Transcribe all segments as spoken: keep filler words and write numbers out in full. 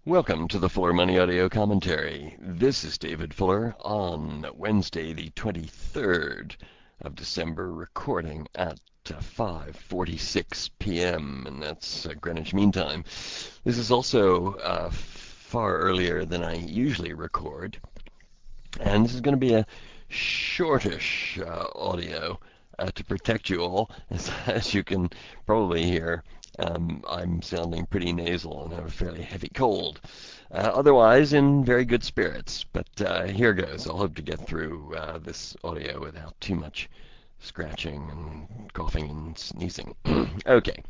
Welcome to the Fuller Money Audio Commentary. This is David Fuller on Wednesday, the twenty-third of December, recording at uh, five forty-six p m, and that's uh, Greenwich Mean Time. This is also uh, far earlier than I usually record, and this is going to be a shortish uh, audio uh, to protect you all, as, as you can probably hear. Um, I'm sounding pretty nasal and have a fairly heavy cold. Uh, otherwise, in very good spirits. But uh, here goes. I'll hope to get through uh, this audio without too much scratching and coughing and sneezing. Okay.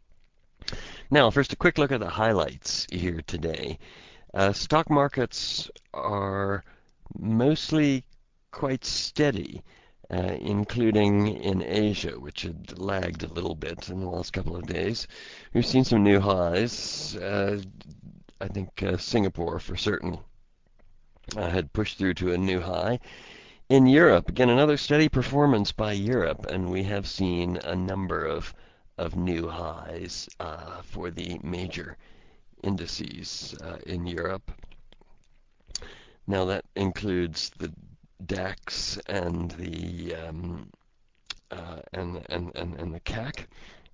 Now, first, a quick look at the highlights here today. Uh, stock markets are mostly quite steady. Uh, including in Asia, which had lagged a little bit in the last couple of days. We've seen some new highs. Uh, I think uh, Singapore, for certain, uh, had pushed through to a new high. In Europe, again, another steady performance by Europe, and we have seen a number of, of new highs uh, for the major indices uh, in Europe. Now, that includes the DAX and the um, uh, and, and and and the C A C.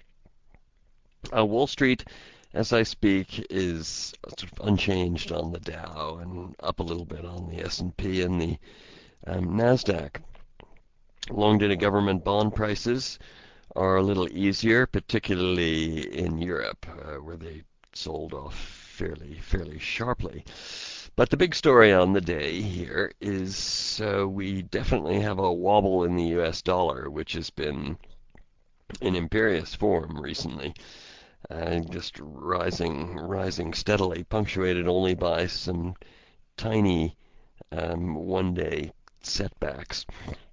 Uh, Wall Street, as I speak, is sort of unchanged on the Dow and up a little bit on the S and P and the um, Nasdaq. Long-dated government bond prices are a little easier, particularly in Europe, uh, where they sold off fairly fairly sharply. But the big story on the day here is uh, we definitely have a wobble in the U S dollar, which has been in imperious form recently, uh, just rising, rising steadily, punctuated only by some tiny um, one-day setbacks.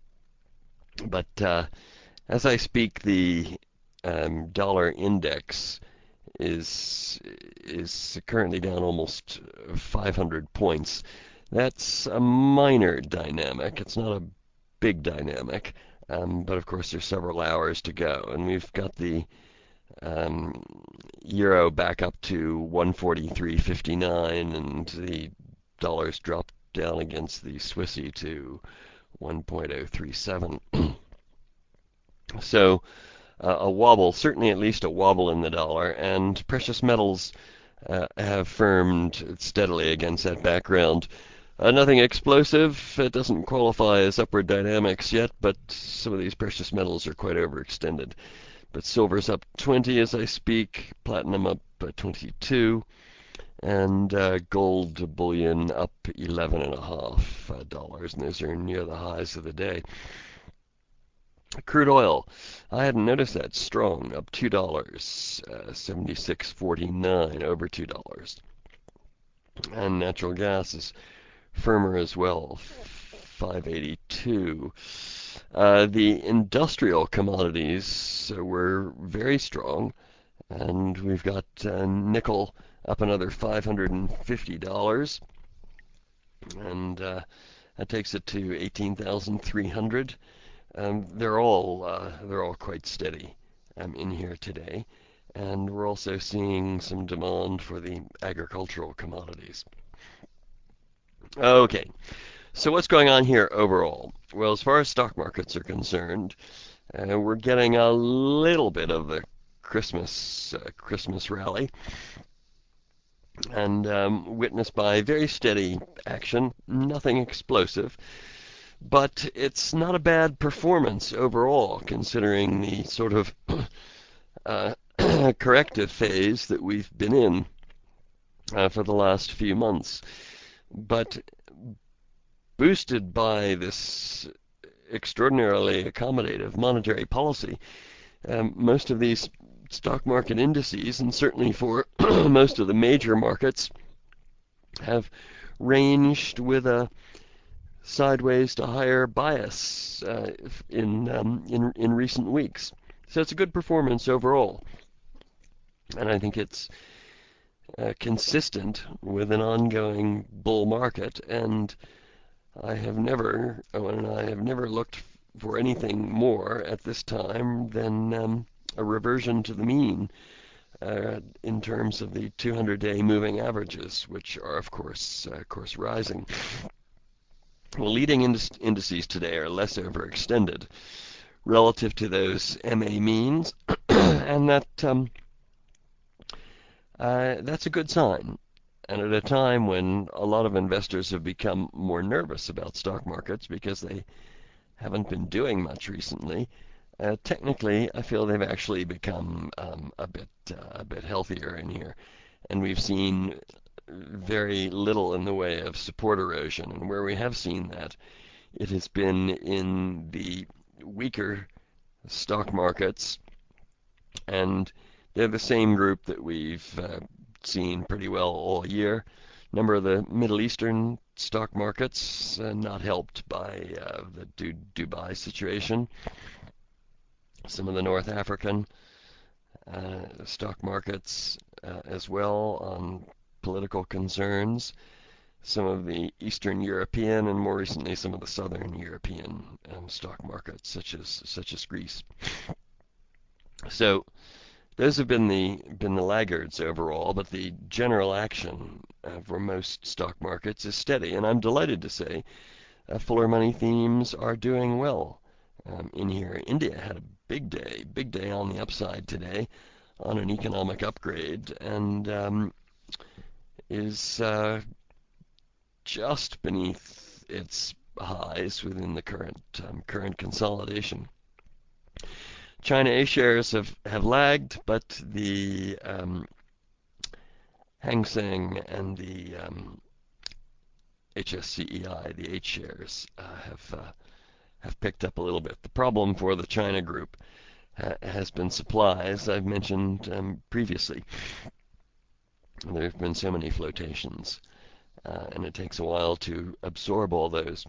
But uh, as I speak, the um, dollar index is is currently down almost five hundred points. That's a minor dynamic. It's not a big dynamic, um, but of course there's several hours to go, and we've got the um, euro back up to one forty-three fifty-nine, and the dollar's dropped down against the Swissy to one point oh three seven. So uh, a wobble, certainly at least a wobble in the dollar, and precious metals uh, have firmed steadily against that background. Uh, nothing explosive. It doesn't qualify as upward dynamics yet, but some of these precious metals are quite overextended. But silver's up twenty as I speak, platinum up uh, twenty-two, and uh, gold bullion up eleven and a half uh, dollars, and those are near the highs of the day. Crude oil, I hadn't noticed that, strong, up two dollars, uh, seventy-six forty-nine, over two dollars. And natural gas is firmer as well, five eighty-two. Uh, the industrial commodities were very strong, and we've got uh, nickel up another five hundred fifty dollars, and uh, that takes it to eighteen thousand three hundred dollars. Um, they're all uh, they're all quite steady um, in here today, and we're also seeing some demand for the agricultural commodities. Okay, so what's going on here overall? Well, as far as stock markets are concerned, uh, we're getting a little bit of the Christmas uh, Christmas rally, and um, witnessed by very steady action, nothing explosive. But it's not a bad performance overall, considering the sort of uh, corrective phase that we've been in uh, for the last few months. But boosted by this extraordinarily accommodative monetary policy, um, most of these stock market indices, and certainly for most of the major markets, have ranged with a sideways to higher bias uh, in, um, in in recent weeks. So it's a good performance overall, and I think it's uh, consistent with an ongoing bull market. And I have never, Owen and I have never looked for anything more at this time than um, a reversion to the mean uh, in terms of the two hundred day moving averages, which are, of course, uh, of course, rising. Well, leading indices today are less overextended relative to those M A means, and that um, uh, that's a good sign. And at a time when a lot of investors have become more nervous about stock markets because they haven't been doing much recently, uh, technically, I feel they've actually become um, a bit uh, a bit healthier in here, and we've seen very little in the way of support erosion. And where we have seen that, it has been in the weaker stock markets, and they're the same group that we've uh, seen pretty well all year. A number of the Middle Eastern stock markets uh, not helped by uh, the du Dubai situation. Some of the North African uh, stock markets uh, as well on political concerns. Some of the Eastern European and more recently some of the Southern European um, stock markets, such as such as Greece. So those have been the been the laggards overall, but the general action uh, for most stock markets is steady, and I'm delighted to say uh, Fuller Money themes are doing well um, in here. India had a big day, big day on the upside today on an economic upgrade, and um, is uh, just beneath its highs within the current um, current consolidation. China A shares have, have lagged, but the um, Hang Seng and the um, H S C E I, the H shares, uh, have uh, have picked up a little bit. The problem for the China group ha has been supply, as I've mentioned um, previously. There have been so many flotations, uh, and it takes a while to absorb all those.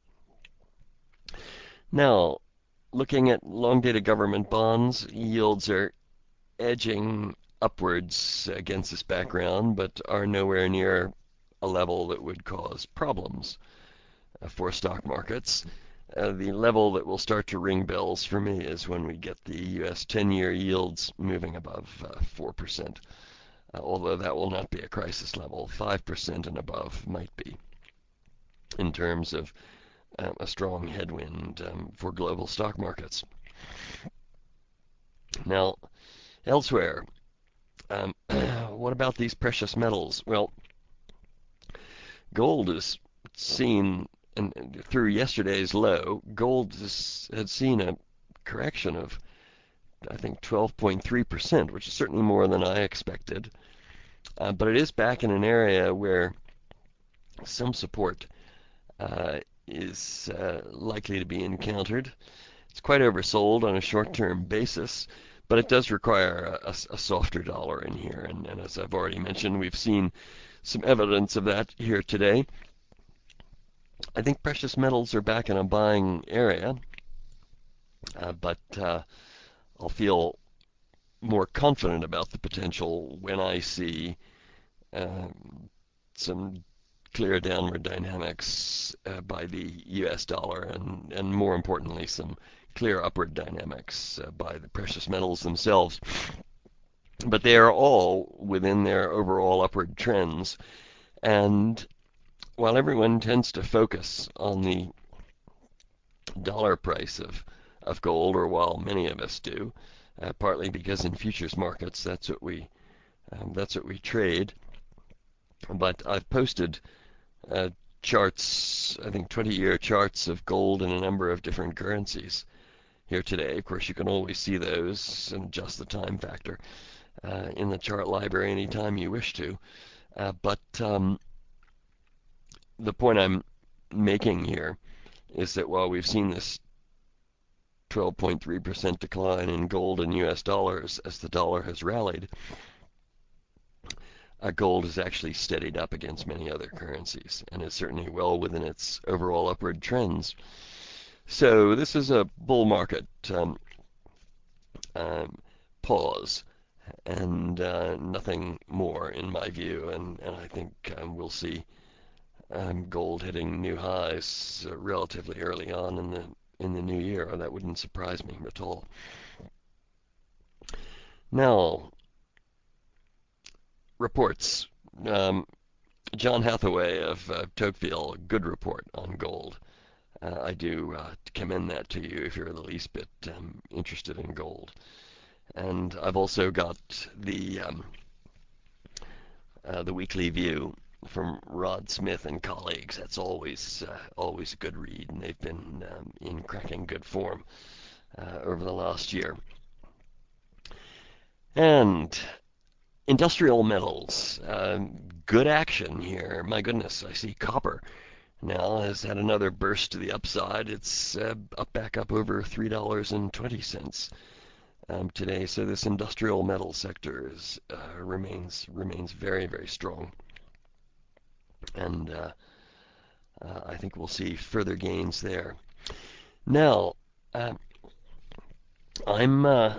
Now, looking at long-dated government bonds, yields are edging upwards against this background, but are nowhere near a level that would cause problems uh, for stock markets. Uh, the level that will start to ring bells for me is when we get the U S ten-year yields moving above uh, four percent, uh, although that will not be a crisis level. five percent and above might be, in terms of um, a strong headwind um, for global stock markets. Now, elsewhere, um, what about these precious metals? Well, gold is seen, and through yesterday's low, gold has, had seen a correction of, I think, twelve point three percent, which is certainly more than I expected. Uh, but it is back in an area where some support uh, is uh, likely to be encountered. It's quite oversold on a short-term basis, but it does require a, a, a softer dollar in here. And, and as I've already mentioned, we've seen some evidence of that here today. I think precious metals are back in a buying area, uh, but uh, I'll feel more confident about the potential when I see uh, some clear downward dynamics uh, by the U S dollar, and, and more importantly, some clear upward dynamics uh, by the precious metals themselves. But they are all within their overall upward trends, and while everyone tends to focus on the dollar price of, of gold, or while many of us do, uh, partly because in futures markets that's what we um, that's what we trade. But I've posted uh, charts, I think twenty-year charts of gold in a number of different currencies here today. Of course, you can always see those and adjust the time factor uh, in the chart library anytime you wish to. Uh, but um, the point I'm making here is that while we've seen this twelve point three percent decline in gold and U S dollars as the dollar has rallied, uh, gold has actually steadied up against many other currencies and is certainly well within its overall upward trends. So this is a bull market um, um, pause, and uh, nothing more in my view. And, and I think um, we'll see um, gold hitting new highs uh, relatively early on in the in the new year. That wouldn't surprise me at all. Now, reports. Um, John Hathaway of uh, Tocqueville, good report on gold. Uh, I do uh, commend that to you if you're the least bit um, interested in gold. And I've also got the um, uh, the Weekly View from Rod Smith and colleagues. That's always uh, always a good read, and they've been um, in cracking good form uh, over the last year. And industrial metals, um, good action here. My goodness, I see copper now has had another burst to the upside. It's uh, up back up over three dollars and twenty cents um, today. So this industrial metal sector is, uh, remains remains very very strong, and uh, uh, I think we'll see further gains there. Now, uh, I'm uh,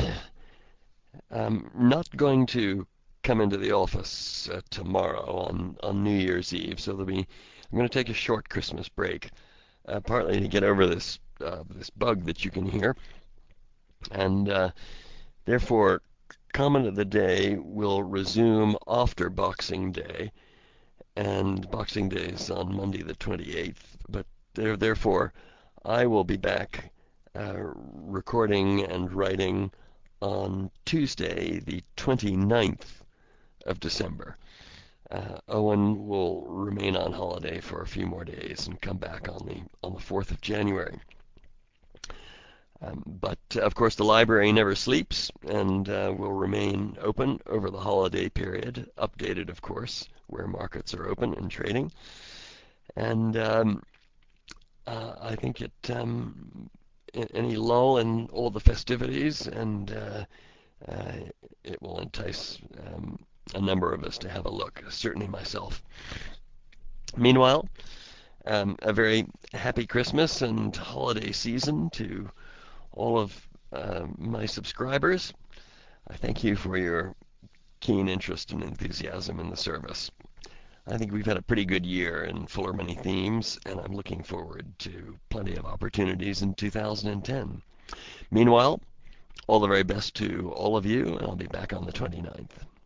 I'm not going to come into the office uh, tomorrow on, on New Year's Eve, so there'll be I'm going to take a short Christmas break, uh, partly to get over this uh, this bug that you can hear, and uh, therefore, comment of the day will resume after Boxing Day, and Boxing Day is on Monday the twenty-eighth. But there, therefore, I will be back uh, recording and writing on Tuesday the twenty-ninth of December. Uh, Owen will remain on holiday for a few more days and come back on the on the fourth of January. Um, but uh, of course, the library never sleeps and uh, will remain open over the holiday period, updated, of course, where markets are open and trading. And um, uh, I think it um, any lull in all the festivities, and uh, uh, it will entice um, a number of us to have a look, certainly myself. Meanwhile, um, a very happy Christmas and holiday season to all of uh, my subscribers. I thank you for your keen interest and enthusiasm in the service. I think we've had a pretty good year in Fuller Money Themes, and I'm looking forward to plenty of opportunities in two thousand ten. Meanwhile, all the very best to all of you, and I'll be back on the twenty-ninth.